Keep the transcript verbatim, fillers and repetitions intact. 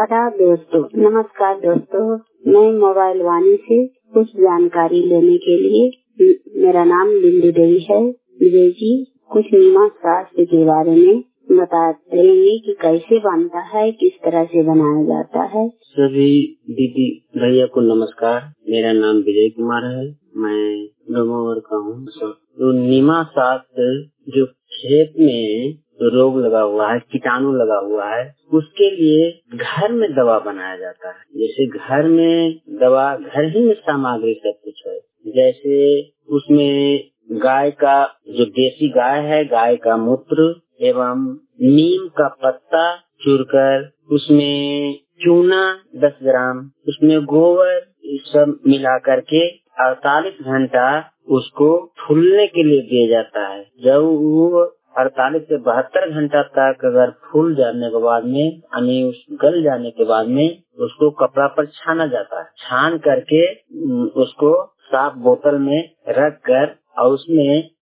आदाब दोस्तों, नमस्कार दोस्तों। मैं मोबाइल वाणी से कुछ जानकारी लेने के लिए, मेरा नाम बिंदु देवी है। विजय जी कुछ नीमा शास्त्र के बारे में बता देंगे कि कैसे बनता है, किस तरह से बनाया जाता है। सभी दीदी भैया को नमस्कार। मेरा नाम विजय कुमार है, मैं डोमावर का हूँ। तो नीमा शास्त्र जो खेत में रोग लगा हुआ है, कीटाणु लगा हुआ है, उसके लिए घर में दवा बनाया जाता है। जैसे घर में दवा, घर ही में सामग्री सब कुछ है। जैसे उसमें गाय का, जो देसी गाय है, गाय का मूत्र एवं नीम का पत्ता चूरकर उसमें चूना दस ग्राम, उसमें गोबर सब मिला करके अड़तालीस घंटा उसको फूलने के लिए दिया जाता है। जब वो अड़तालीस से बहत्तर घंटा तक अगर फूल जाने के बाद में, यानी उस गल जाने के बाद में उसको कपड़ा पर छाना जाता है। छान करके उसको साफ बोतल में रख कर और उसमें